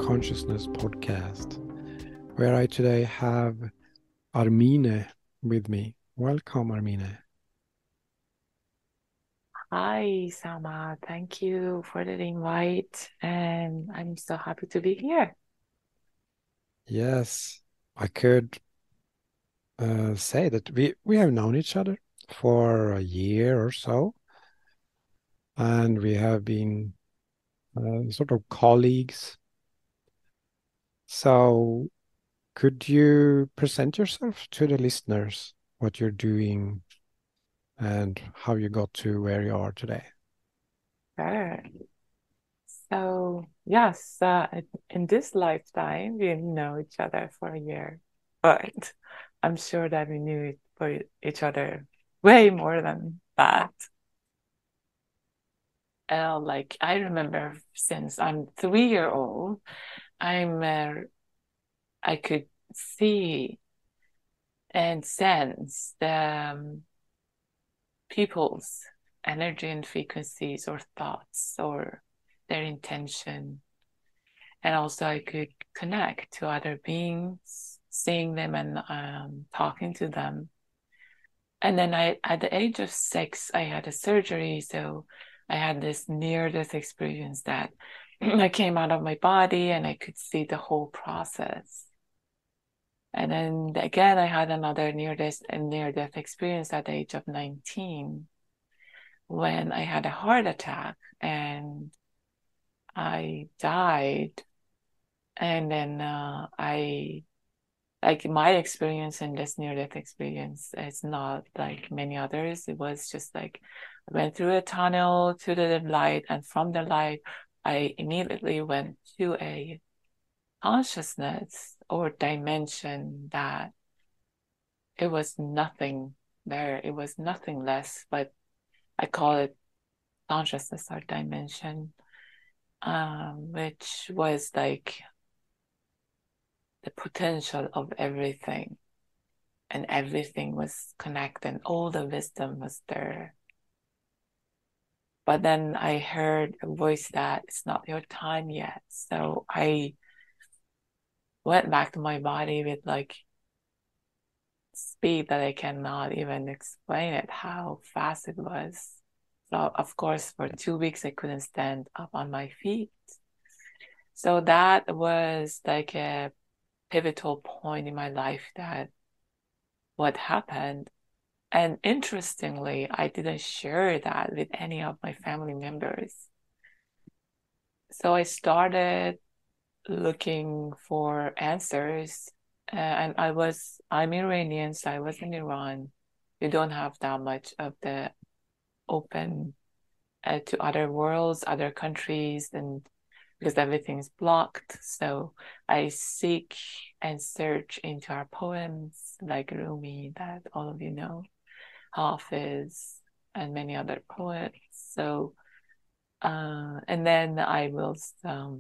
Consciousness podcast, where I today have Armine with me. Welcome, Armine. Hi, Salma. Thank you for the invite, and I'm so happy to be here. Yes, I could say that we have known each other for a year or so, and we have been sort of colleagues. So, could you present yourself to the listeners, what you're doing and how you got to where you are today? Sure. So, yes, in this lifetime, we know each other for a year, but I'm sure that we knew it for each other way more than that. Like I remember since I'm 3 year old, I'm I could see and sense the people's energy and frequencies or thoughts or their intention. And also, I could connect to other beings, seeing them and talking to them. And then at the age of 6, I had a surgery. So I had this near death experience that I came out of my body and I could see the whole process. And then again, I had another near death experience at the age of 19 when I had a heart attack and I died. And then like my experience in this near death experience, it's not like many others. It was just like I went through a tunnel to the light, and from the light, I immediately went to a consciousness or dimension that it was nothing there. It was nothing less, but I call it consciousness or dimension, which was like the potential of everything, and everything was connected. All the wisdom was there. But then I heard a voice that it's not your time yet. So I went back to my body with like speed that I cannot even explain it, how fast it was. So, of course, for 2 weeks, I couldn't stand up on my feet. So that was like a pivotal point in my life that what happened. And interestingly, I didn't share that with any of my family members. So I started looking for answers. And I'm Iranian, so I was in Iran. You don't have that much of the open to other worlds, other countries, and because everything's blocked. So I seek and search into our poems like Rumi, that all of you know, Hafiz, and many other poets. So, and then I was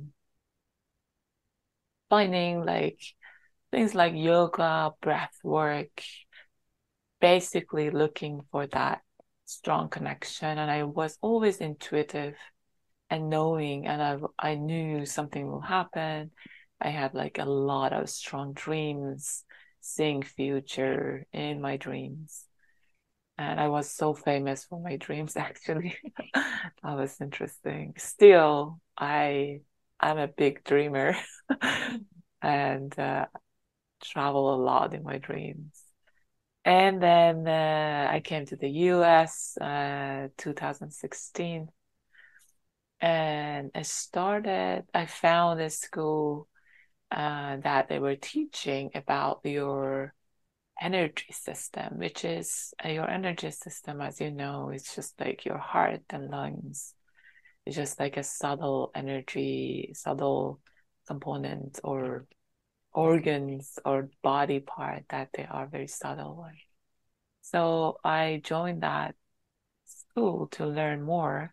finding like things like yoga, breath work, basically looking for that strong connection. And I was always intuitive and knowing, and I knew something will happen. I had like a lot of strong dreams, seeing future in my dreams. And I was so famous for my dreams, actually. That was interesting. Still, I'm a big dreamer and travel a lot in my dreams. And then I came to the US 2016, and I found a school that they were teaching about your energy system, which is your energy system, as you know, it's just like your heart and lungs. It's just like a subtle energy, subtle component or organs or body part that they are very subtle. So I joined that school to learn more.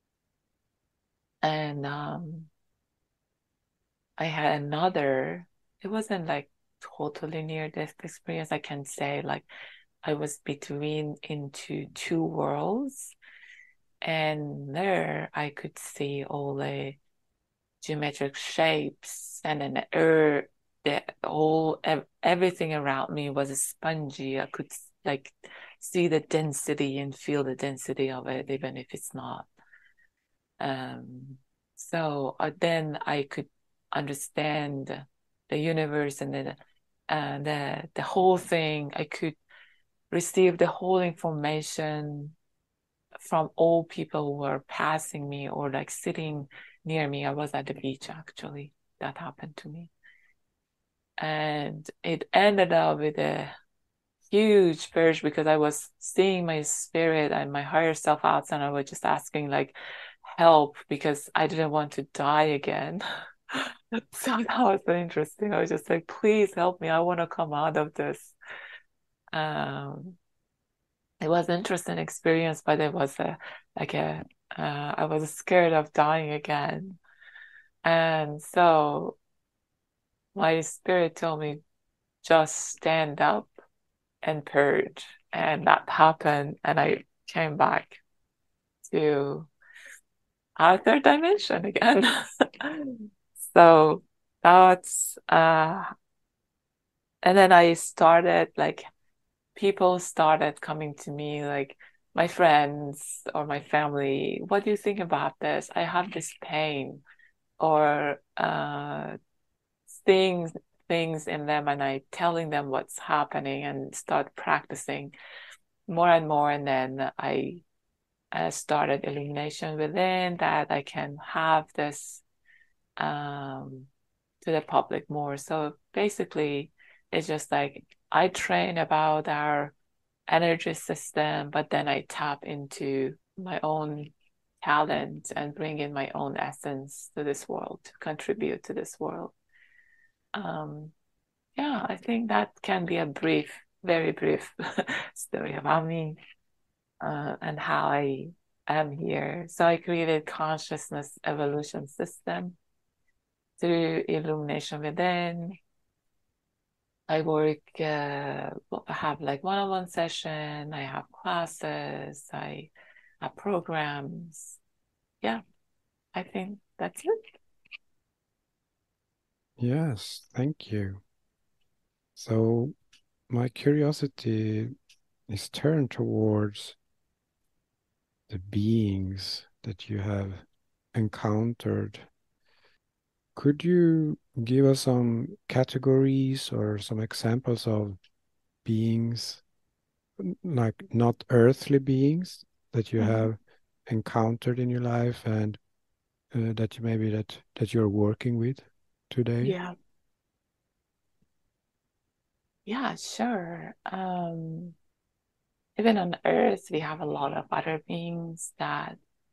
And I had it wasn't like totally near death experience. I can say like I was between into two worlds. And there I could see all the geometric shapes, and then the earth, the whole everything around me was spongy. I could like see the density and feel the density of it, even if it's not. So then I could understand the universe and the whole thing. I could receive the whole information from all people who were passing me or like sitting near me. I was at the beach actually. That happened to me. And it ended up with a huge purge because I was seeing my spirit and my higher self outside, and I was just asking like help because I didn't want to die again. So that was so interesting. I was just like, please help me. I want to come out of this. Um, it was an interesting experience, but it was like a I was scared of dying again. And so my spirit told me just stand up and purge. And that happened, and I came back to our third dimension again. So that's and then I started like people started coming to me like my friends or my family, what do you think about this? I have this pain or things things in them, and I telling them what's happening and start practicing more and more, and then I started illumination within that I can have this to the public more. So basically, it's just like I train about our energy system, but then I tap into my own talent and bring in my own essence to this world, to contribute to this world. Um, yeah, I think that can be a brief, very brief story about me and how I am here. So I created consciousness evolution system through illumination within. I work, I have like one-on-one session, I have classes, I have programs. Yeah, I think that's it. Yes, thank you. So my curiosity is turned towards the beings that you have encountered. Could you give us some categories or some examples of beings, like not earthly beings, that you Mhm. have encountered in your life and that you maybe that you're working with today? Yeah, yeah, sure. Even on Earth, we have a lot of other beings that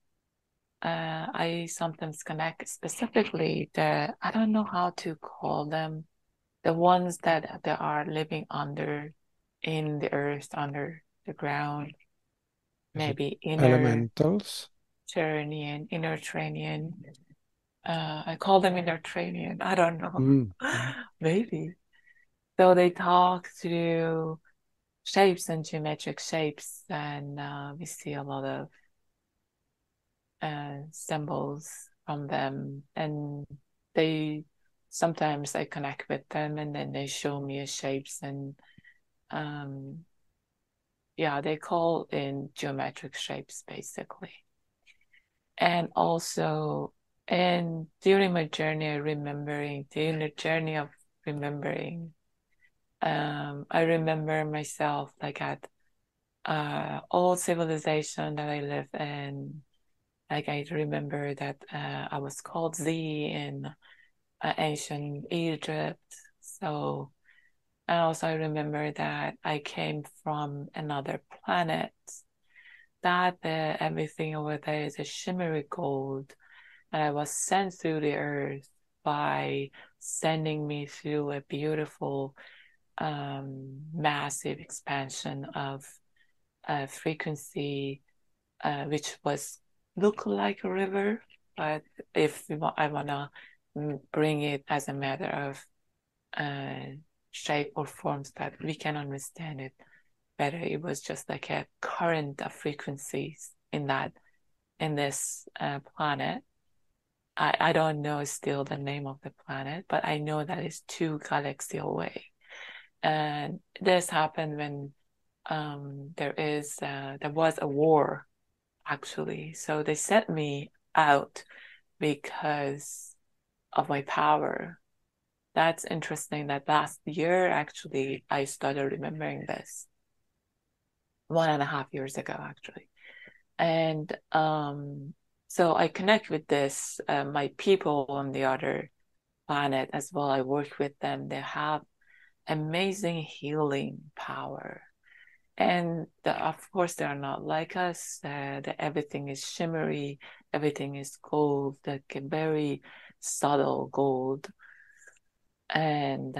I sometimes connect, specifically I don't know how to call them, the ones that are living under in the earth, under the ground, Is it maybe elementals? inner Terranian. I call them inner Terranian. I don't know. Mm, mm. Maybe. So they talk through shapes and geometric shapes, and we see a lot of symbols from them, and they sometimes I connect with them, and then they show me shapes, and um, yeah, they call in geometric shapes basically. And also, and during my journey, during the journey of remembering, I remember myself like at old civilization that I live in. Like I remember that I was called Z in ancient Egypt. So, and also I remember that I came from another planet. That everything over there is a shimmery gold, and I was sent through the earth by sending me through a beautiful, massive expansion of frequency, which was look like a river, but if I wanna bring it as a matter of uh, shape or forms that we can understand it better, it was just like a current of frequencies in this planet. I don't know still the name of the planet, but I know that it's 2 galaxies away. And this happened when there was a war actually. So they sent me out because of my power. That's interesting that last year actually I started remembering this 1.5 years ago actually. And so I connect with this my people on the other planet as well. I work with them. They have amazing healing power. And of course, they are not like us. Everything is shimmery, everything is gold, like a very subtle gold. And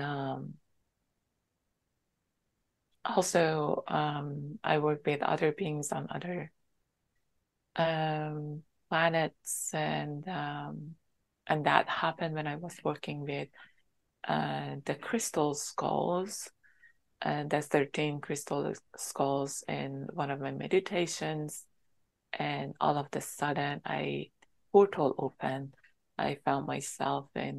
also, I work with other beings on other planets, and that happened when I was working with the crystal skulls. And there's 13 crystal skulls in one of my meditations. And all of the sudden, portal opened. I found myself in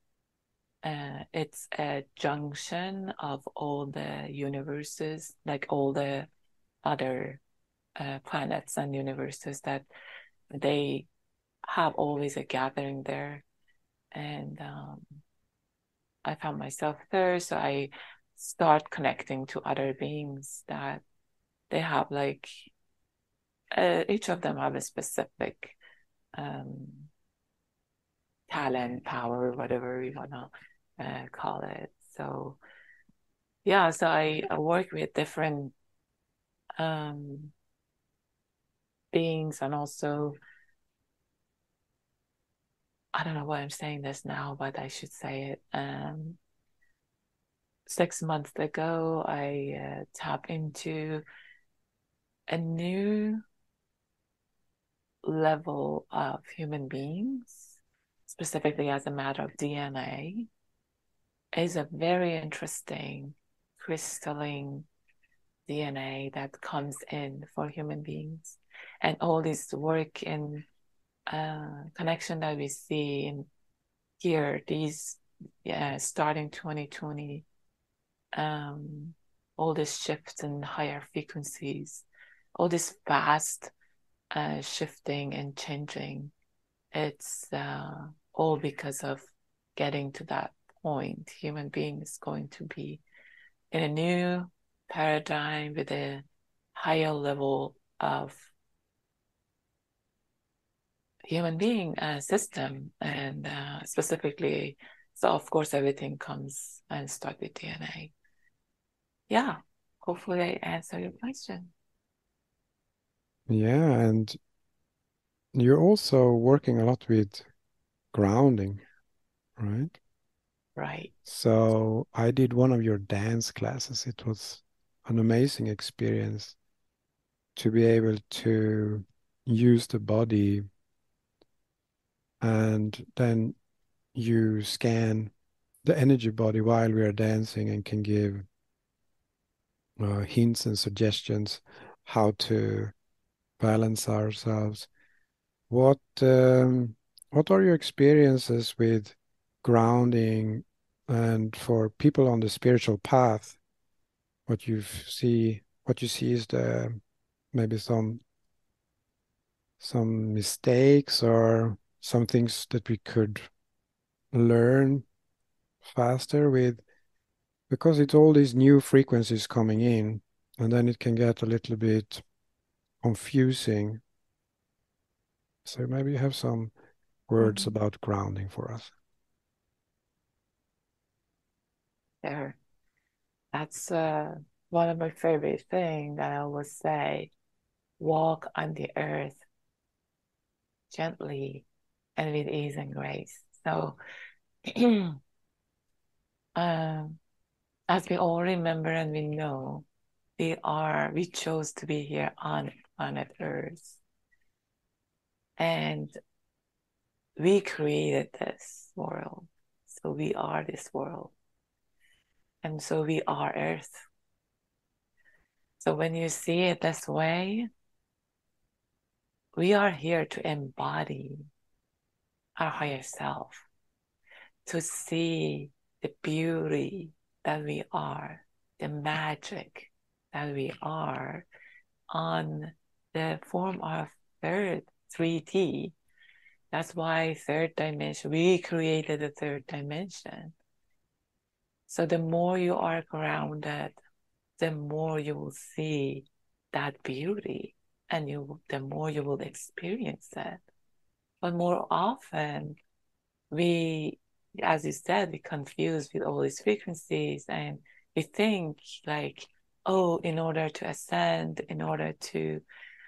it's a junction of all the universes, like all the other planets and universes that they have always a gathering there. And I found myself there. So I start connecting to other beings that they have like each of them have a specific um, talent, power, whatever you want to call it. So yeah, so I work with different um, beings, and also I don't know why I'm saying this now, but I should say it. 6 months ago, I tapped into a new level of human beings, specifically as a matter of DNA. Is a very interesting crystalline DNA that comes in for human beings. And all this work and connection that we see in here, these starting 2020, all this shift in higher frequencies, all this fast shifting and changing, it's all because of getting to that point. Human being is going to be in a new paradigm with a higher level of human being system, and specifically, so of course everything comes and start with DNA. Yeah, hopefully I answer your question. Yeah, and you're also working a lot with grounding, right? Right. So I did one of your dance classes. It was an amazing experience to be able to use the body, and then you scan the energy body while we are dancing and can give hints and suggestions how to balance ourselves. What um, what are your experiences with grounding, and for people on the spiritual path, what you see is the maybe some mistakes or some things that we could learn faster with, because it's all these new frequencies coming in, and then it can get a little bit confusing. So maybe you have some words Mhm. about grounding for us. There. That's one of my favorite things that I always say. Walk on the earth gently and with ease and grace. So, um, as we all remember and we know, we chose to be here on planet Earth, and we created this world. So we are this world. And so we are Earth. So when you see it this way, we are here to embody our higher self, to see the beauty that we are, the magic that we are on the form of third 3D. That's why third dimension, we created the third dimension. So the more you are grounded, the more you will see that beauty, and the more you will experience it. But more often, we, as you said, we confuse with all these frequencies, and we think like, oh, in order to ascend, in order to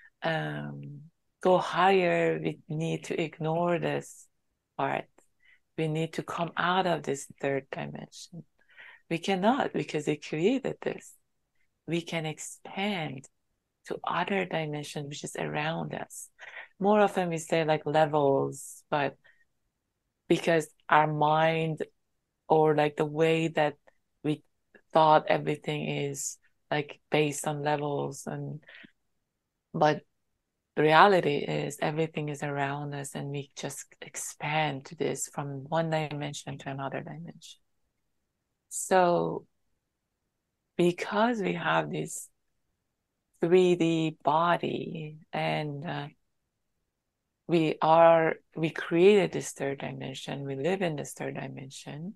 go higher, we need to ignore this part. We need to come out of this third dimension. We cannot, because it created this. We can expand to other dimensions which is around us. More often we say like levels, but because our mind, or like the way that we thought everything is like based on levels, and but the reality is everything is around us, and we just expand to this from one dimension to another dimension. So because we have this 3D body, and we created this third dimension, we live in this third dimension,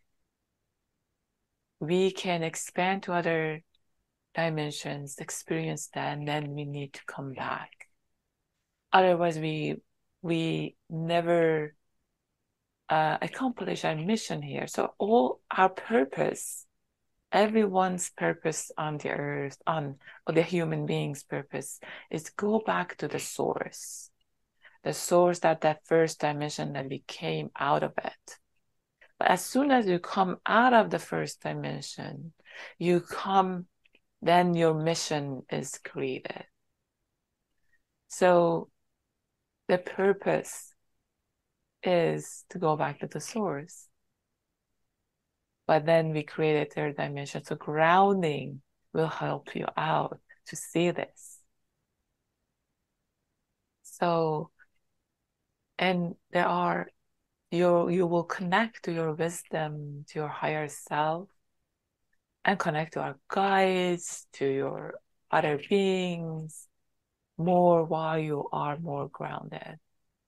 we can expand to other dimensions, experience that, and then we need to come back. Otherwise, we never accomplish our mission here. So all our purpose, everyone's purpose on the earth, or the human being's purpose, is to go back to the source that first dimension that we came out of it. But as soon as you come out of the first dimension, then your mission is created. So the purpose is to go back to the source. But then we create a third dimension. So grounding will help you out to see this. So, and you will connect to your wisdom, to your higher self, and connect to our guides, to your other beings more while you are more grounded.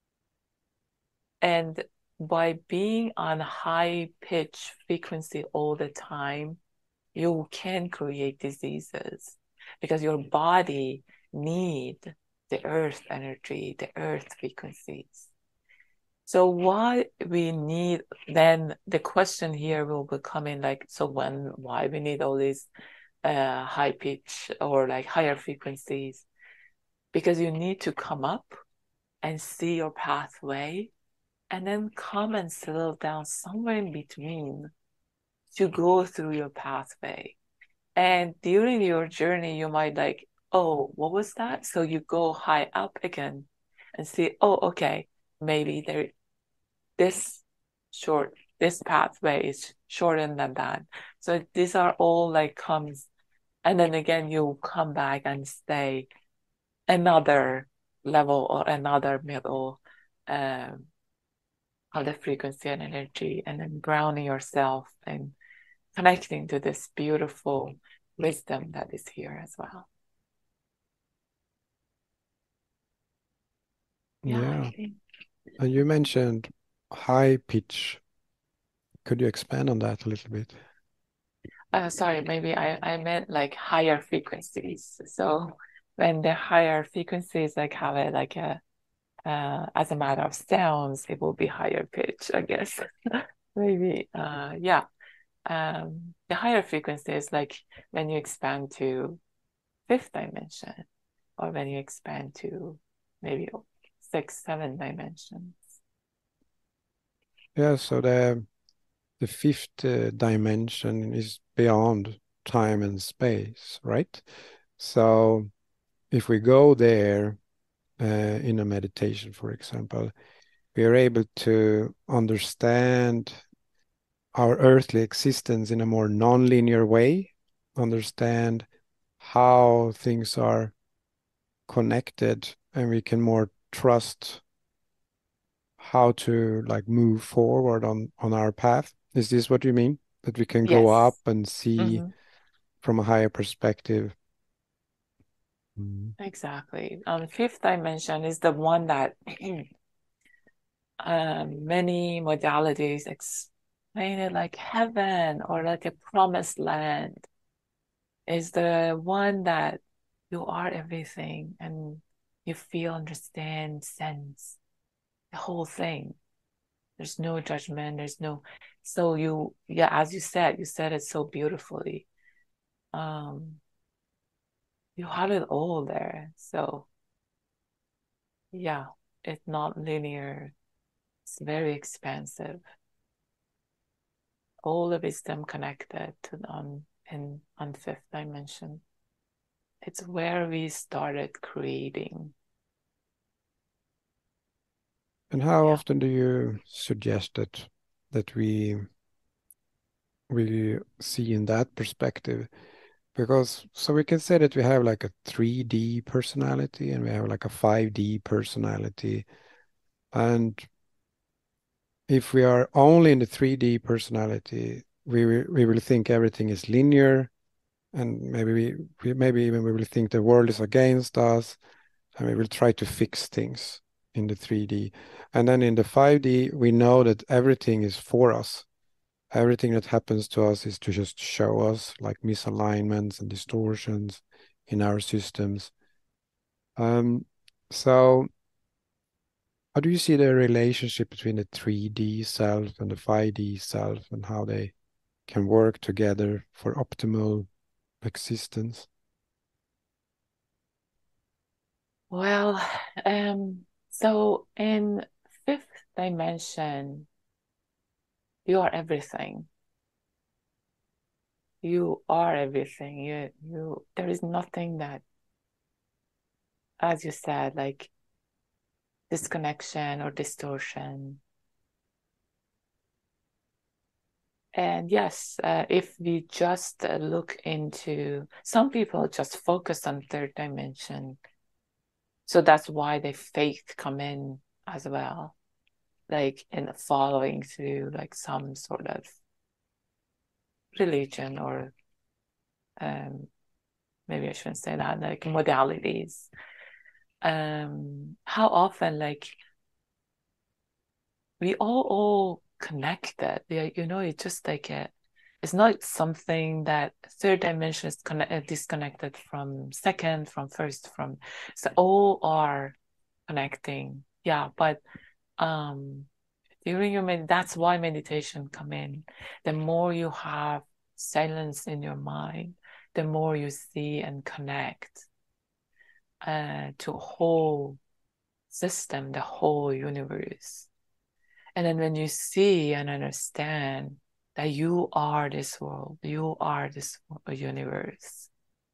And by being on high pitch frequency all the time, you can create diseases because your body need the earth energy, the earth frequencies. So what we need, then the question here will be coming like, so why we need all these high pitch or like higher frequencies? Because you need to come up and see your pathway, and then come and settle down somewhere in between to go through your pathway. And during your journey, you might like, oh, what was that? So you go high up again and see, oh, okay, maybe this pathway is shorter than that. So these are all like comes, and then again you come back and stay another level or another middle of the frequency and energy, and then grounding yourself and connecting to this beautiful wisdom that is here as well. Yeah. I think. And you mentioned high pitch. Could you expand on that a little bit? Sorry, maybe I meant like higher frequencies. So when the higher frequencies like have it like a as a matter of sounds, it will be higher pitch, I guess. Maybe yeah. The higher frequency is like when you expand to fifth dimension, or when you expand to maybe six, seven dimensions. Yeah, so the fifth dimension is beyond time and space, right? So if we go there in a meditation, for example, we are able to understand our earthly existence in a more non-linear way, understand how things are connected, and we can more trust how to like move forward on our path. Is this what you mean? That we can go up Yes. and see Hmm. from a higher perspective? Mm. Exactly. Fifth dimension is the one that many modalities explain it like heaven or like a promised land. Is the one that you are everything and you feel, understand, sense the whole thing. There's no judgment. There's no, so you, yeah, as you said it so beautifully. Um, you have it all there. So yeah, it's not linear. It's very expansive. All the wisdom connected to on fifth dimension. It's where we started creating. And how Yeah. often do you suggest that we see in that perspective? Because so we can say that we have like a 3D personality and we have like a 5D personality. And if we are only in the 3D personality, we will think everything is linear, and maybe maybe even we will think the world is against us, and we will try to fix things in the 3D. And then in the 5D, we know that everything is for us. Everything that happens to us is to just show us like misalignments and distortions in our systems. Um, so how do you see the relationship between the 3D self and the 5D self and how they can work together for optimal existence? Well, so in fifth dimension, you are everything. You are everything. There is nothing that, as you said, like disconnection or distortion. And yes, if we just look into, some people just focus on third dimension. So that's why the faith come in as well, like in following through like some sort of religion or um, maybe I shouldn't say that, like modalities. How often like we all connected. Yeah, it's just like it's not something that third dimension is disconnected from second, from first, from so all are connecting. Yeah, but um during that's why meditation come in. The more you have silence in your mind, the more you see and connect to a whole system, the whole universe. And then when you see and understand that you are this world, you are this universe,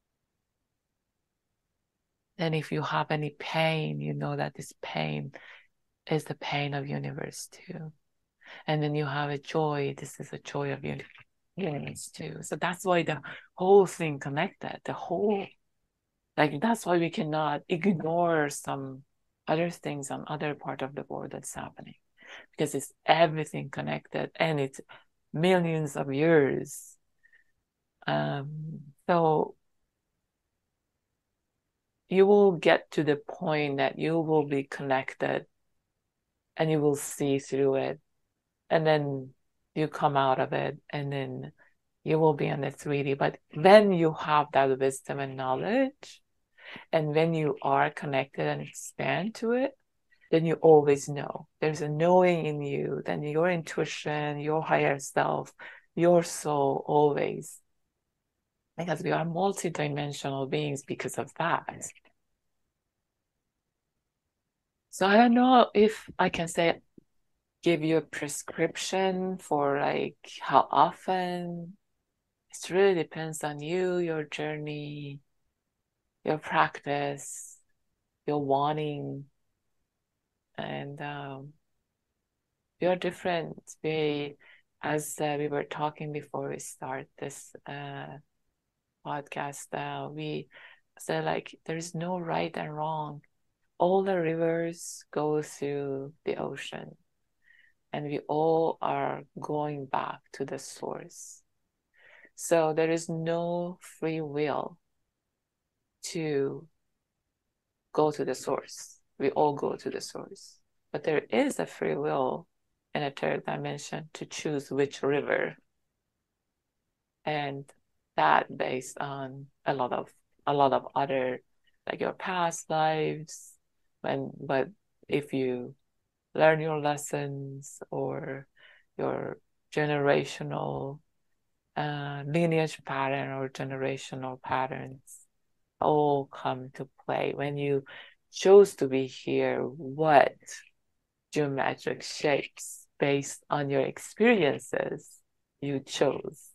then if you have any pain, you know that this pain is the pain of universe too. And then you have a joy, this is a joy of universe too. So that's why the whole thing connected, the whole, like that's why we cannot ignore some other things on other part of the world that's happening because it's everything connected and it's millions of years. So you will get to the point that you will be connected and you will see through it. And then you come out of it and then you will be in the 3D. But when you have that wisdom and knowledge, and when you are connected and expand to it, then you always know. There's a knowing in you, then your intuition, your higher self, your soul always. Because we are multidimensional beings because of that. So I don't know if I can say give you a prescription for like how often. It really depends on you, your journey, your practice, your wanting, and you're different. As we were talking before we start this podcast, we said like there's no right and wrong. all the rivers go through the ocean, and we all are going back to the source. So there is no free will to go to the source. We all go to the source. But there is a free will in a third dimension to choose which river. And that based on a lot of other, like your past lives, but if you learn your lessons, or your generational lineage pattern or generational patterns all come to play when you chose to be here. What geometric shapes based on your experiences you chose?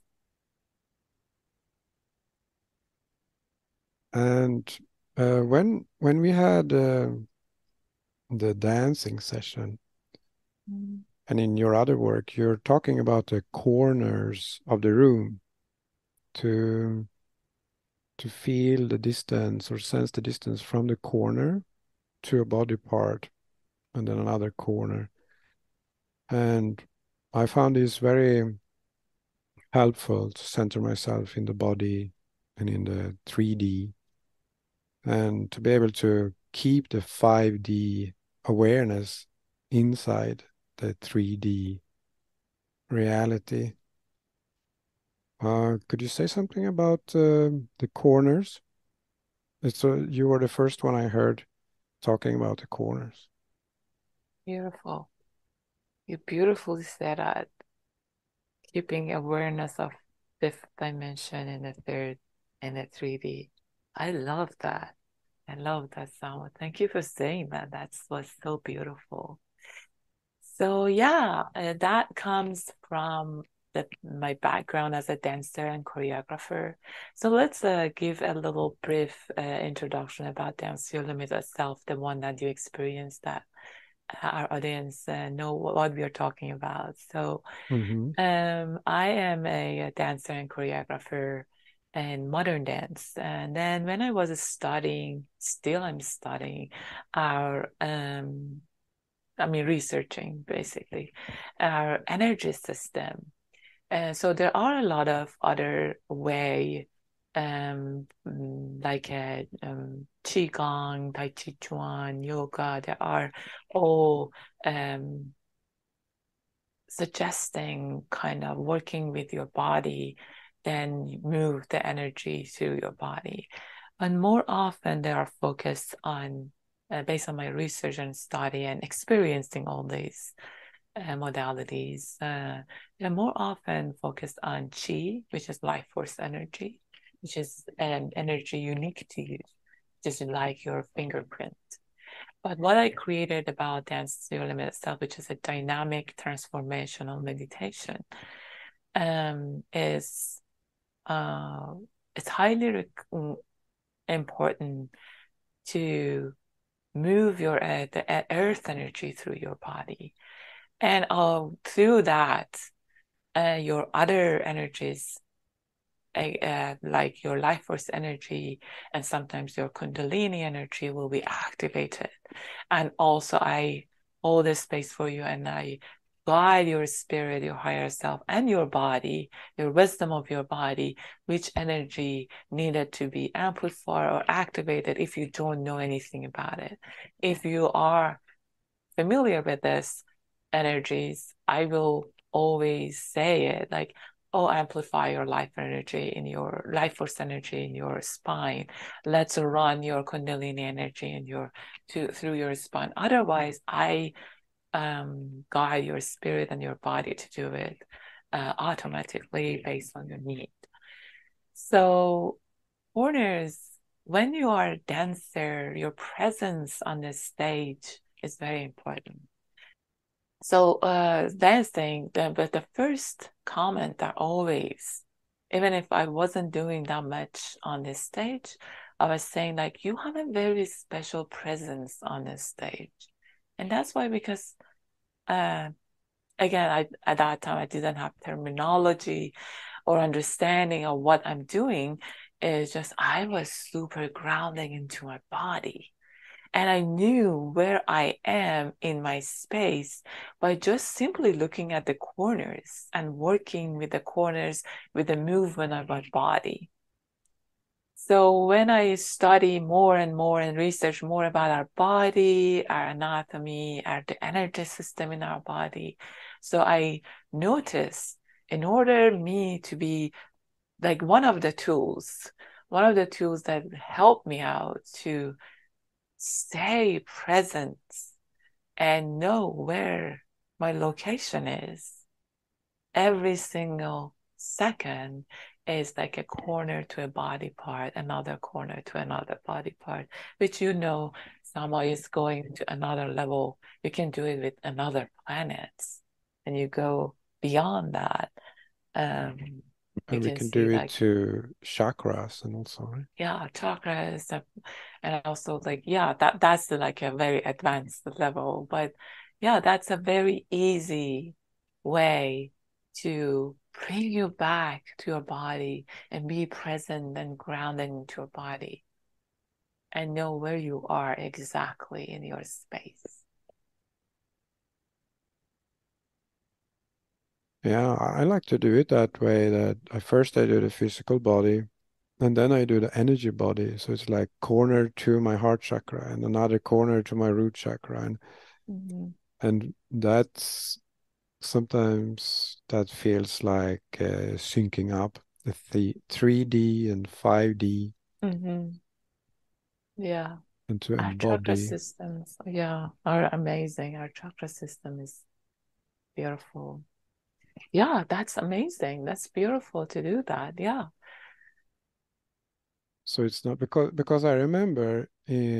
And when we had the dancing session, Mm. and in your other work, you're talking about the corners of the room to feel the distance or sense the distance from the corner to a body part and then another corner. And I found this very helpful to center myself in the body and in the 3D, and to be able to keep the 5D awareness inside the 3D reality. Could you say something about the corners? You were the first one I heard talking about the corners. Beautiful. You beautifully said that. Keeping awareness of fifth dimension and the third and the 3D. I love that. I love that sound. Thank you for saying that. That's what's so beautiful. So yeah, that comes from my background as a dancer and choreographer. So let's give a little brief introduction about Dance Your Limit itself, the one that you experienced, that our audience know what we are talking about. So Mm-hmm. I am a dancer and choreographer in modern dance. And then when I was studying, still I'm studying our researching basically our energy system. So there are a lot of other way, like qigong, tai chi chuan, yoga. There are all suggesting kind of working with your body, then you move the energy through your body. And more often they are focused on, based on my research and study and experiencing all these modalities, they're more often focused on chi, which is life force energy, which is an energy unique to you, just like your fingerprint. But what I created about Dance to Your Limit itself, which is a dynamic transformational meditation, is it's highly important to move your the earth energy through your body, and through that, your other energies, like your life force energy and sometimes your kundalini energy will be activated. And also I hold this space for you, and I guide your spirit, your higher self, and your body, your wisdom of your body, which energy needed to be amplified or activated if you don't know anything about it. If you are familiar with this energies, I will always say it like, oh, amplify your life energy in your life force energy in your spine. Let's run your kundalini energy in your through your spine. Otherwise, I guide your spirit and your body to do it automatically based on your need. So, corners, when you are a dancer, your presence on the stage is very important. So dancing, but the first comment are always, even if I wasn't doing that much on this stage, I was saying like, you have a very special presence on this stage. And that's why, because uh, again, at that time I didn't have terminology or understanding of what I'm doing. It's just I was super grounding into my body. And I knew where I am in my space by just simply looking at the corners and working with the corners with the movement of my body. So when I study more and more and research more about our body, our anatomy, the energy system in our body, so I noticed in order me to be like one of the tools that help me out to stay present and know where my location is every single second is like a corner to a body part, another corner to another body part, which somehow is going to another level. You can do it with another planets, and you go beyond that. Um, you And we can can see do it like to chakras and also, right? yeah, chakras, and also like yeah, that's like a very advanced level, but yeah, that's a very easy way to bring you back to your body and be present and grounded into your body and know where you are exactly in your space. Yeah, I like to do it that way, that I do the physical body and then I do the energy body. So it's like corner to my heart chakra and another corner to my root chakra. Mm-hmm. And that's sometimes that feels like syncing up the 3D and 5D Mm-hmm. Yeah, and to our chakra embody. systems, yeah, are amazing. Our chakra system is beautiful. Yeah, that's amazing. That's beautiful to do that. Yeah. So it's not because I remember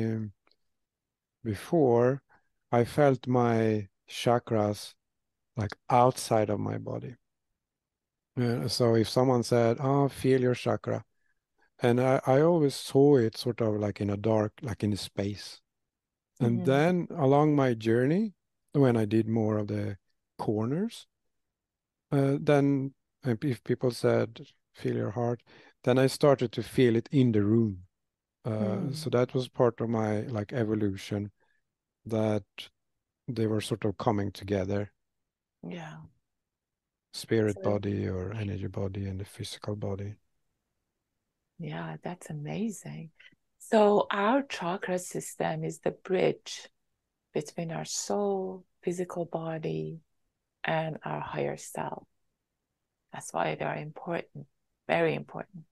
before I felt my chakras like outside of my body. So if someone said, "Oh, feel your chakra," and I always saw it sort of like in a dark, like in space. And Mm-hmm. then along my journey, when I did more of the corners, then if people said, "Feel your heart," then I started to feel it in the room. So Mm. that was part of my like evolution, that they were sort of coming together, Yeah. spirit So, body or energy body and the physical body. yeah, that's amazing. So our chakra system is the bridge between our soul, physical body, and our higher self. That's why they are important, very important.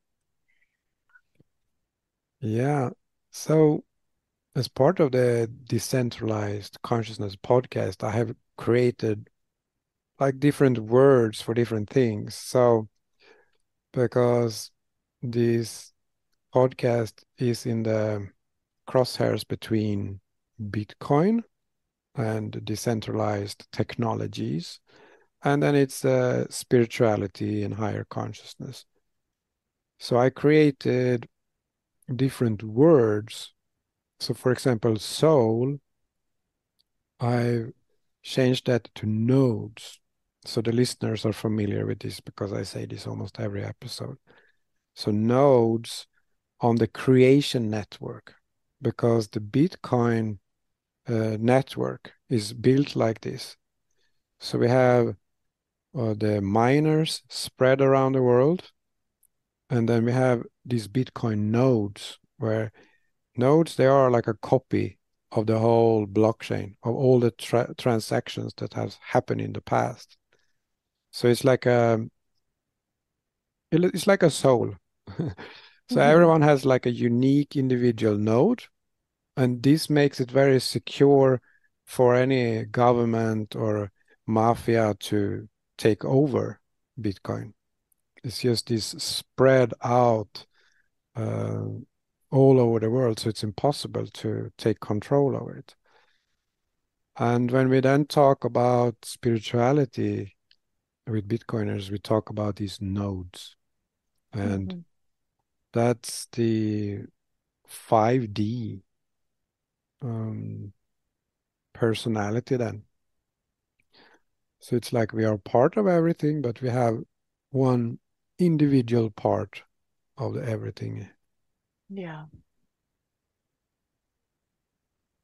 Yeah. So as part of the Decentralized Consciousness podcast, I have created like different words for different things. So because this podcast is in the crosshairs between Bitcoin and decentralized technologies, and then it's spirituality and higher consciousness. So I created different words. So for example, soul, I changed that to nodes. So the listeners are familiar with this because I say this almost every episode. So nodes on the creation network, because the Bitcoin network is built like this. So we have the miners spread around the world, and then we have these Bitcoin nodes, where nodes, they are like a copy of the whole blockchain of all the transactions that have happened in the past. So it's like a soul. So Mhm. everyone has like a unique individual node, and this makes it very secure for any government or mafia to take over Bitcoin. It's just this spread out uh, all over the world, so it's impossible to take control over it. And when we then talk about spirituality with Bitcoiners, we talk about these nodes. And Mhm. that's the 5D um, personality then. So it's like we are part of everything, but we have one individual part of the everything. Yeah.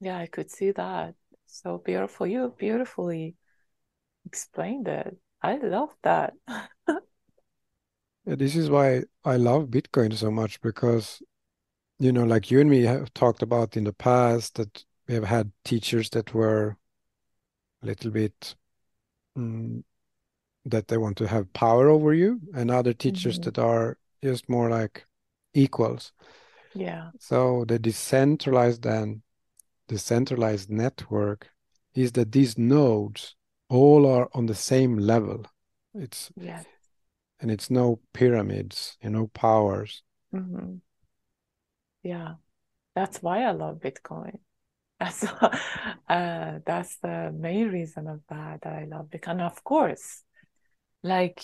Yeah, I could see that. So beautiful. You beautifully explained it. I love that. Yeah, this is why I love Bitcoin so much because, like you and me have talked about in the past that we have had teachers that were a little bit mm, that they want to have power over you, and other teachers Mhm. that are just more like equals. Yeah, So the decentralized network is that these nodes all are on the same level. It's yeah. and it's no pyramids, powers. Hmm. Yeah. That's why I love Bitcoin. That's that's the main reason of that I love Bitcoin. Of course, like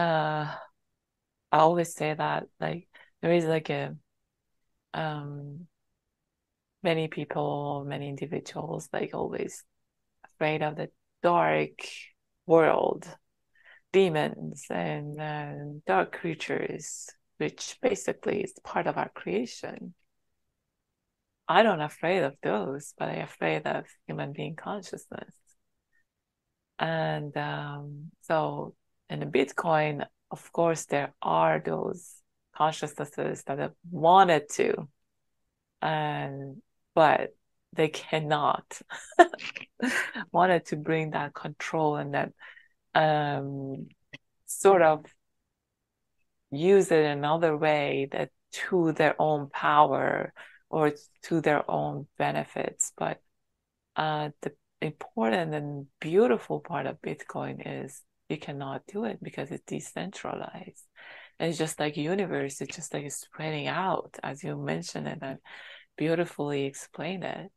I always say that like there is like a um many people, many individuals like always afraid of the dark world, demons and dark creatures, which basically is part of our creation. I don't afraid of those, but I'm afraid of human being consciousness. And so in the Bitcoin, of course, there are those consciousnesses that have wanted to, and but they cannot wanted to bring that control and that um, sort of use it another way that to their own power or to their own benefits. But the important and beautiful part of Bitcoin is you cannot do it because it's decentralized. And it's just like universe, it's just like it's spreading out, as you mentioned it and beautifully explained it.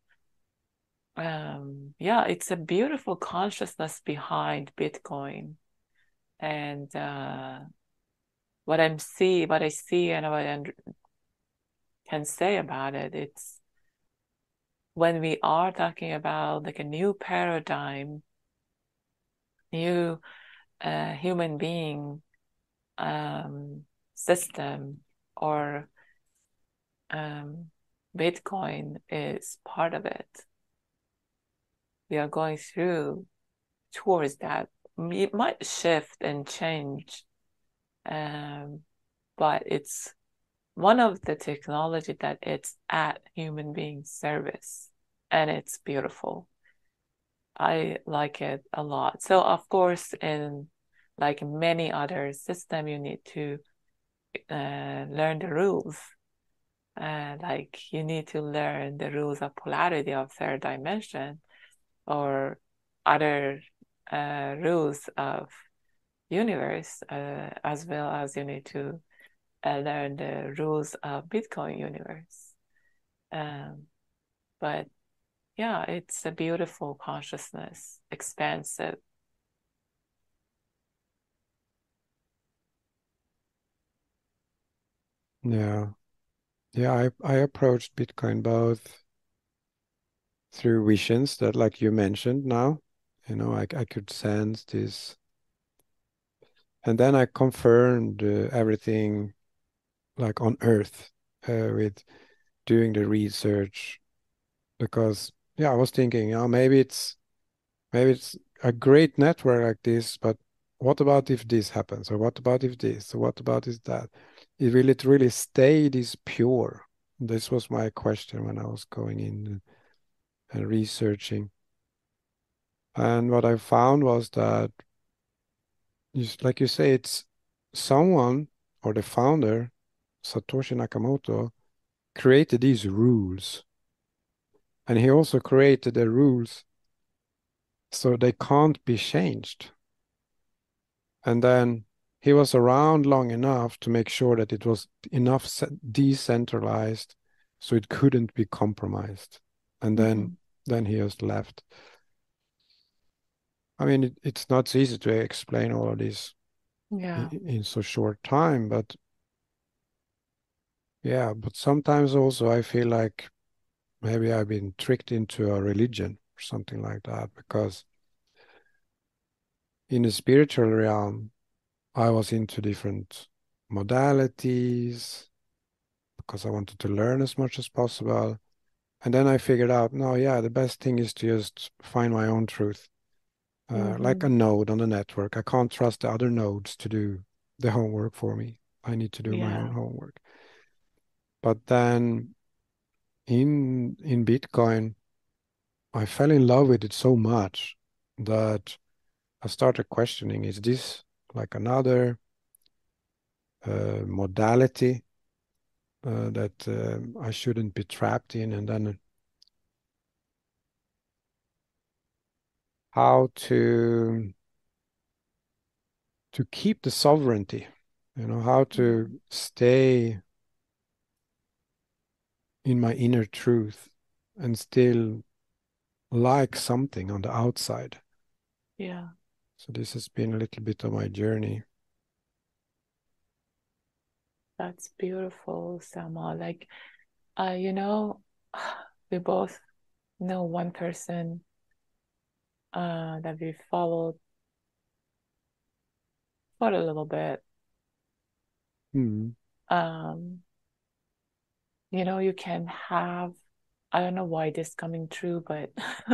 Yeah, it's a beautiful consciousness behind Bitcoin. And what I see and what I can say about it, it's when we are talking about like a new paradigm, new human being system or um, Bitcoin is part of it. We are going through towards that. It might shift and change, um, but it's one of the technology that it's at human being service, and it's beautiful. I like it a lot. So of course, in like many other system, you need to learn the rules. Like you need to learn the rules of polarity of third dimension or other rules of universe, as well as you need to learn the rules of Bitcoin universe. Um, but yeah, it's a beautiful consciousness, expansive. Yeah. Yeah, I approached Bitcoin both through visions that, like you mentioned now, I could sense this. And then I confirmed everything like on Earth with doing the research because, yeah, I was thinking, maybe it's a great network like this, but what about if this happens? Or what about if this? Or what about if that? Will it really stay this pure? This was my question when I was going in and researching. And what I found was that, like you say, it's someone or the founder, Satoshi Nakamoto, created these rules. And he also created the rules so they can't be changed. And then he was around long enough to make sure that it was enough decentralized so it couldn't be compromised. And then Mhm. then he just left. I mean, it's not so easy to explain all of this Yeah. in so short time, but yeah, but sometimes also I feel like maybe I've been tricked into a religion or something like that because in the spiritual realm, I was into different modalities because I wanted to learn as much as possible. And then I figured out, no, yeah, the best thing is to just find my own truth. Like a Mm-hmm. node on the network. I can't trust the other nodes to do the homework for me. I need to do my own Yeah. homework. But then in Bitcoin, I fell in love with it so much that I started questioning, is this like another modality that I shouldn't be trapped in? And then how to keep the sovereignty, how Yeah. to stay in my inner truth and still like something on the outside. Yeah. So this has been a little bit of my journey. That's beautiful, Selma. Like, you know, we both know one person that we followed for a little bit. Hmm. Um, you can have, I don't know why this coming true, but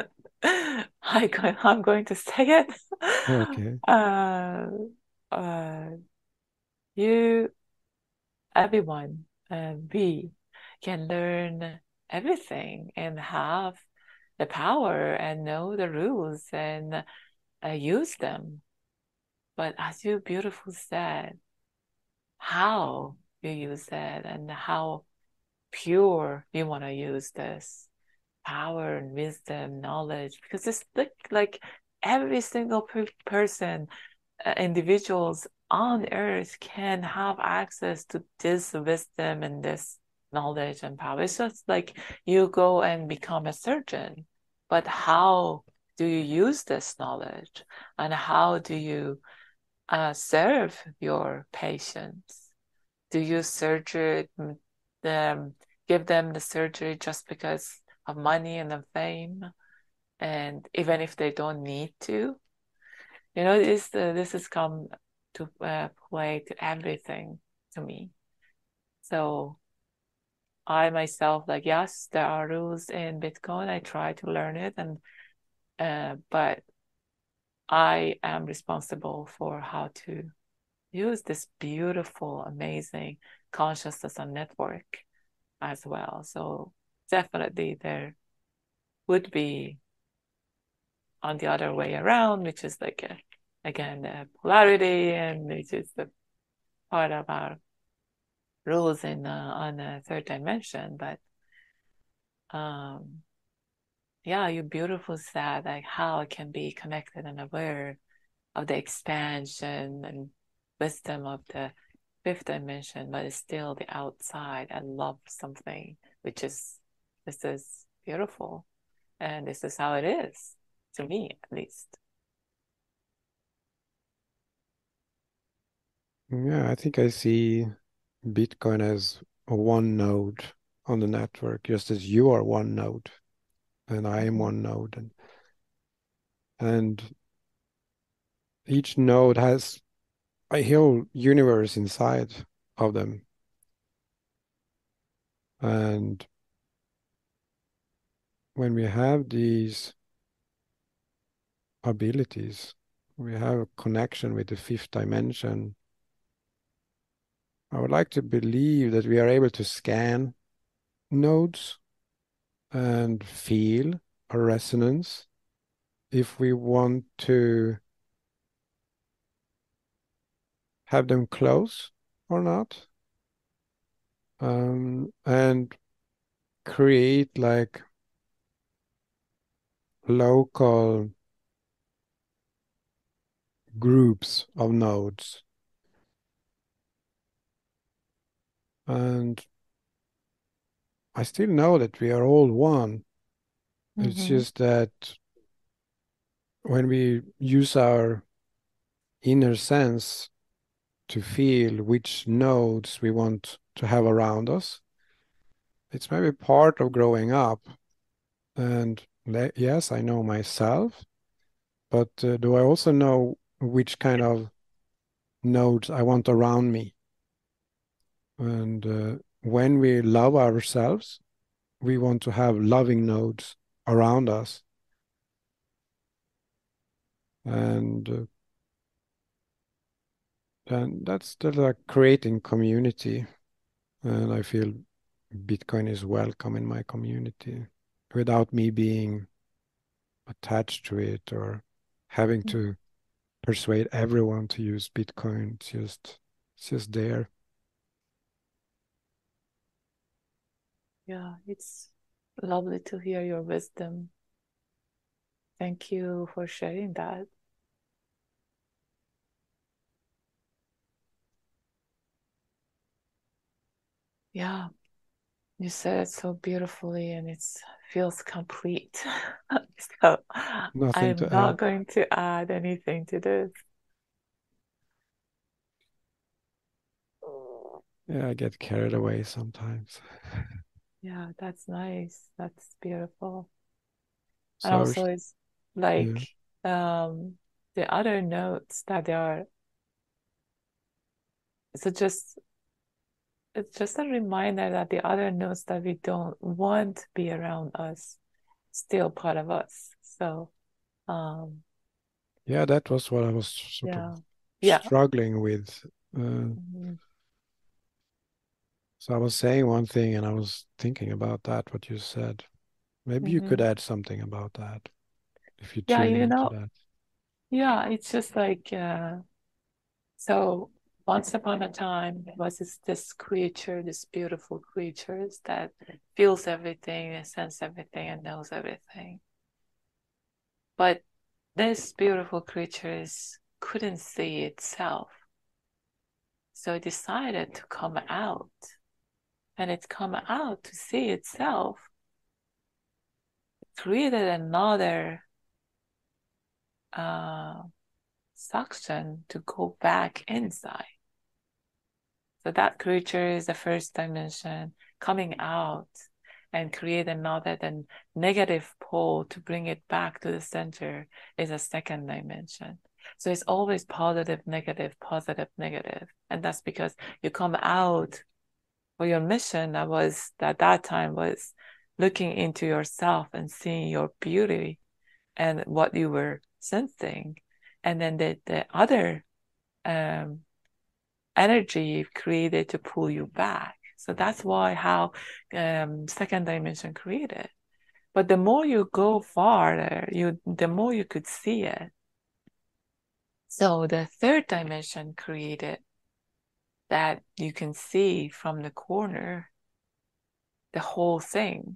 I'm going to say it. Okay. Uh, uh, you, everyone, we can learn everything and have the power and know the rules and use them. But as you beautifully said, how you use it and how pure you want to use this power and wisdom, knowledge, because it's like every single person, individuals on earth can have access to this wisdom and this knowledge and power. It's just like you go and become a surgeon, but how do you use this knowledge and how do you serve your patients? Do you surgery them, give them the surgery just because of money and the fame, and even if they don't need to? This has come to play to everything to me. So I myself, like, yes, there are rules in Bitcoin. I try to learn it, and but I am responsible for how to use this beautiful, amazing consciousness and network as well. So definitely there would be on the other way around, which is like again polarity, and which is the part of our rules in on a third dimension. But um, yeah, you beautiful said like how it can be connected and aware of the expansion and wisdom of the fifth dimension, but it's still the outside. I love something which is this is beautiful, and this is how it is to me, at least. Yeah, I think I see Bitcoin as a one node on the network, just as you are one node and I am Mhm. one node. And each node has a whole universe inside of them. And when we have these abilities, we have a connection with the fifth dimension. I would like to believe that we are able to scan nodes and feel a resonance if we want to have them close or not, and create like local groups of nodes. And I still know that we are all one. It's Mm-hmm. just that when we use our inner sense to feel which nodes we want to have around us, it's maybe part of growing up. And yes, I know myself, but do I also know which kind of nodes I want around me? And when we love ourselves, we want to have loving nodes around us, and then that's still like creating community. And I feel Bitcoin is welcome in my community without me being attached to it or having to persuade everyone to use Bitcoin. It's just there. Yeah, it's lovely to hear your wisdom. Thank you for sharing that. Yeah, you said it so beautifully and it feels complete. So Nothing I'm to not add. going to add anything to this. Yeah, I get carried away sometimes. Yeah, that's nice. That's beautiful. And So, also it's yeah, like the other notes that they are so just it's just a reminder that the other notes that we don't want to be around us still part of us. So um yeah, that was what I was sort of yeah. Yeah. struggling with. Uh, Mhm. so I was saying one thing and I was thinking about that, what you said. Maybe you could Mhm. add something about that if you Yeah, tune into that. yeah, it's just like so once upon a time there was this creature, this beautiful creature that feels everything and senses everything and knows everything. But this beautiful creature couldn't see itself. So it decided to come out. And it come out to see itself, created another uh, suction to go back inside. So that creature is the first dimension coming out and create another then negative pole to bring it back to the center is a second dimension. So it's always positive, negative, positive, negative. And that's because you come out for your mission that was at that time was looking into yourself and seeing your beauty and what you were sensing. And then the other um, energy created to pull you back. So that's why how second dimension created. But the more you go farther, the more you could see it. So the third dimension created that you can see from the corner the whole thing.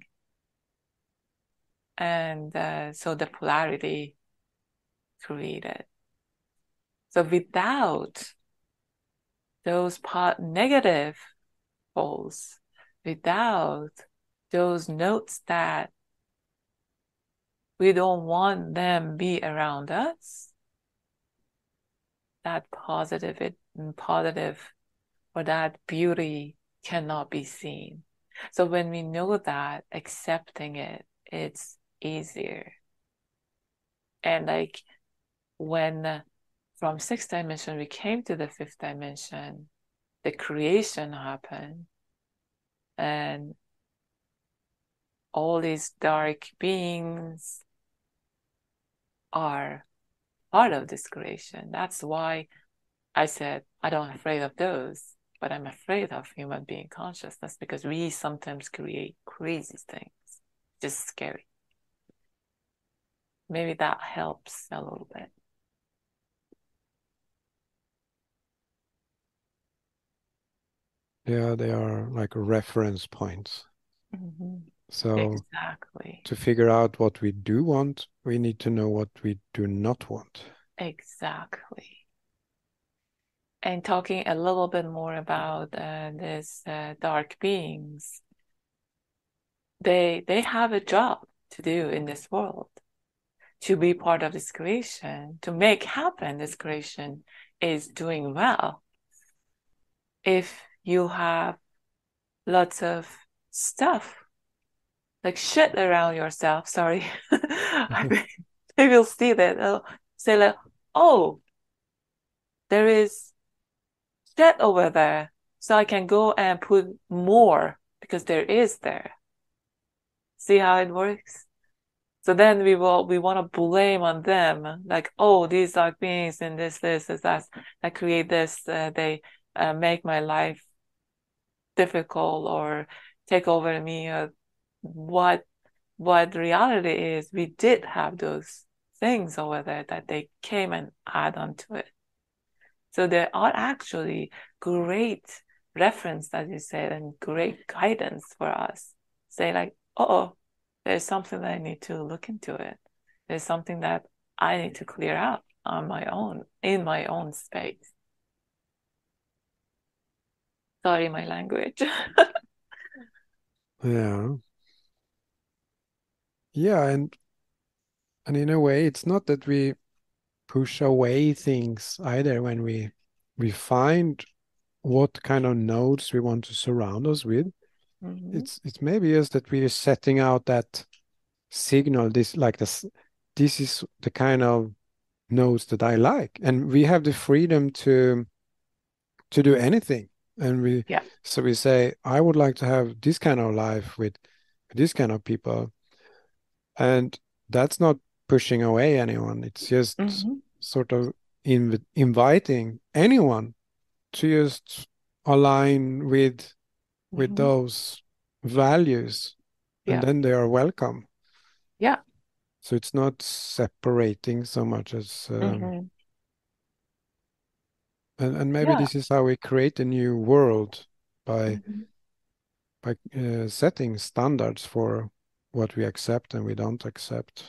And so the polarity created. So without those negative poles, without those notes that we don't want them be around us, that positive or that beauty cannot be seen. So when we know that, accepting it's easier. And like when from sixth dimension we came to the fifth dimension, the creation happened, and all these dark beings are part of this creation. That's why I said I don't afraid of those, but I'm afraid of human being consciousness because we sometimes create crazy things, just scary. Maybe that helps a little bit. Yeah, they are like reference points. Mm-hmm. So Exactly. to figure out what we do want, we need to know what we do not want. Exactly. And talking a little bit more about this dark beings, they have a job to do in this world, to be part of this creation, to make happen this creation is doing well. If you have lots of stuff like shit around yourself, sorry, I think they will see that. They'll say like, oh, there is shit over there. So I can go and put more because there is there. See how it works? So then we want to blame on them, like, oh, these dark beings and this, that create this. They make my life difficult or take over me. What what reality is, we did have those things over there that they came and add on to it. So there are actually great reference, as you said, and great guidance for us. Say like, oh, there's something that I need to look into it. There's something that I need to clear out on my own, in my own space. Sorry, my language. Yeah. Yeah, and in a way, it's not that we push away things either when we find what kind of nodes we want to surround us with. Mm-hmm. It's maybe just that we are setting out that signal, this is the kind of nodes that I like. And we have the freedom to do anything. And Yeah. so we say, I would like to have this kind of life with this kind of people. And that's not pushing away anyone. It's just Mm-hmm. sort of inviting anyone to just align with Mm-hmm. those values, and Yeah. then they are welcome. Yeah. So it's not separating so much as Mm-hmm. and maybe Yeah. this is how we create a new world by Mm-hmm. setting standards for what we accept and we don't accept.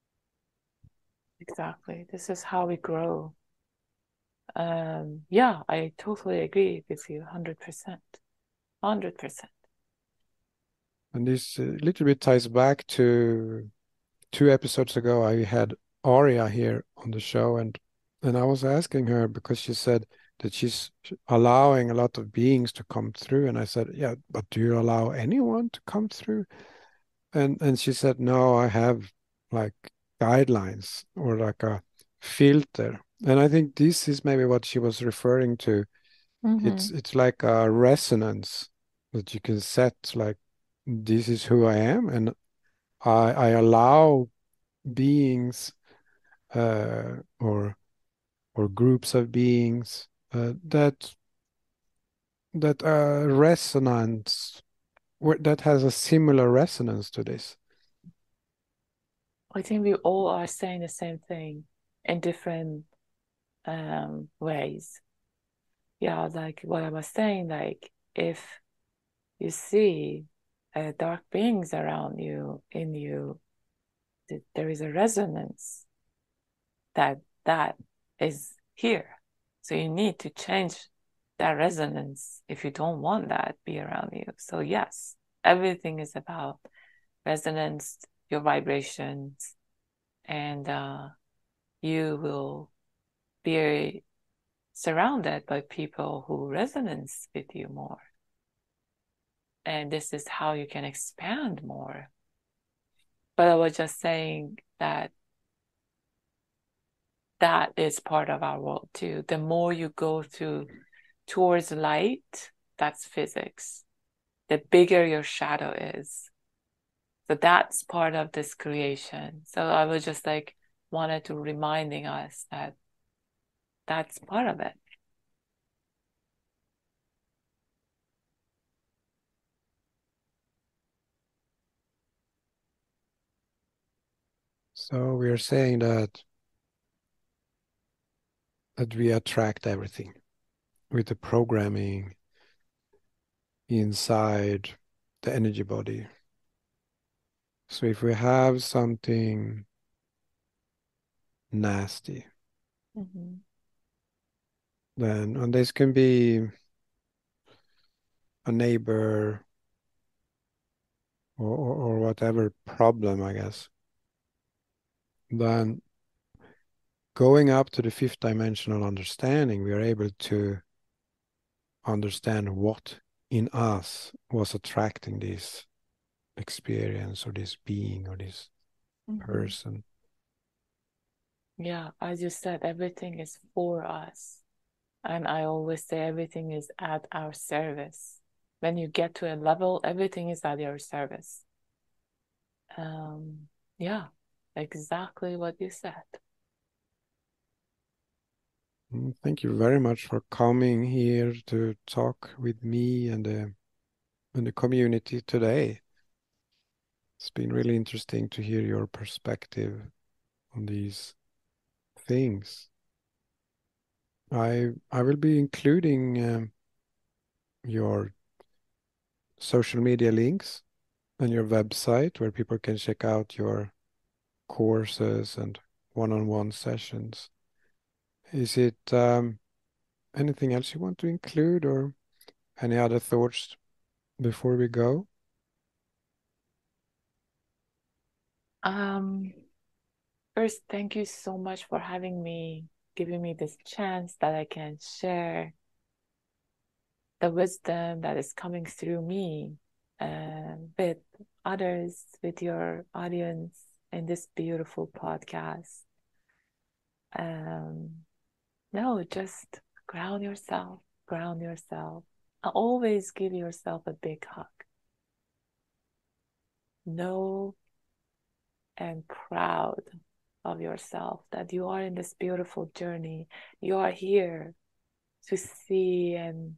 Exactly. This is how we grow. Yeah, I totally agree with you, 100%. 100%. And this a little bit ties back to 2 episodes ago. I had Aria here on the show, and I was asking her because she said that she's allowing a lot of beings to come through, and I said, yeah, but do you allow anyone to come through? And she said, no, I have like guidelines or like a filter. And I think this is maybe what she was referring to. Mm-hmm. It's like a resonance that you can set, like this is who I am, and I allow beings or groups of beings that resonance that has a similar resonance to this. I think we all are saying the same thing in different ways. Yeah, like what I was saying, like if you see dark beings around you, in you, there is a resonance that is here. So you need to change that resonance if you don't want that be around you. So yes, everything is about resonance, your vibrations, and you will be surrounded by people who resonance with you more. And this is how you can expand more. But I was just saying that that is part of our world too. The more you go towards light, that's physics. The bigger your shadow is. So that's part of this creation. So I was just like wanted to reminding us that that's part of it. So we are saying that we attract everything with the programming inside the energy body. So if we have something nasty, Mm-hmm. then and this can be a neighbor or whatever problem, I guess. Then going up to the fifth dimensional understanding, we are able to understand what in us was attracting this experience or this being or this Mm-hmm. person. Yeah, as you said, everything is for us. And I always say everything is at our service. When you get to a level, everything is at your service. Yeah, exactly what you said. Thank you very much for coming here to talk with me and the community today. It's been really interesting to hear your perspective on these things. I will be including your social media links and your website where people can check out your courses and one-on-one sessions. Is it anything else you want to include or any other thoughts before we go? First, thank you so much for giving me this chance that I can share the wisdom that is coming through me with others, with your audience in this beautiful podcast. No, just ground yourself. Always give yourself a big hug. Know and proud of yourself that you are in this beautiful journey. You are here to see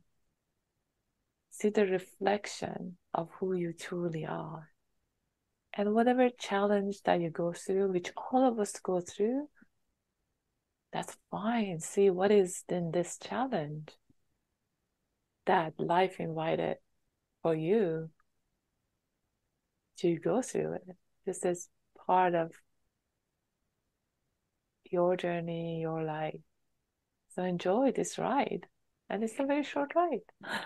the reflection of who you truly are. And whatever challenge that you go through, which all of us go through, that's fine. See what is in this challenge that life invited for you to go through it. This is part of your journey, your life. So enjoy this ride. And it's a very short ride.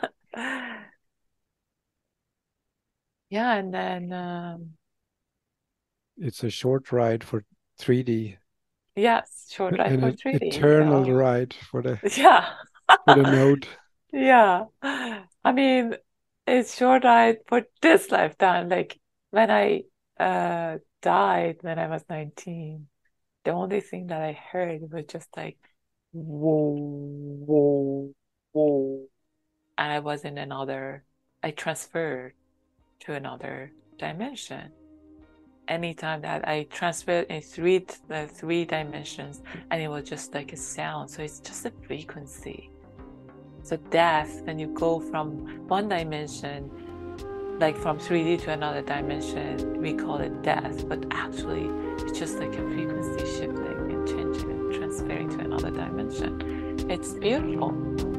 Yeah, and then It's a short ride for 3D yes, short ride and for an 3D. eternal So ride yeah. for the node. Yeah. I mean, it's short ride for this lifetime. Like when I died when I was 19, the only thing that I heard was just like whoa, whoa, whoa. And I transferred to another dimension. Anytime that I transferred in three dimensions, and it was just like a sound. So it's just a frequency. So death, when you go from one dimension, like from 3D to another dimension, we call it death. But actually, it's just like a frequency shifting and changing and transferring to another dimension. It's beautiful.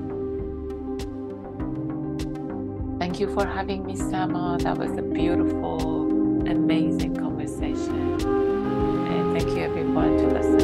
Thank you for having me, Sama. That was a beautiful, amazing conversation. And thank you everyone to listen.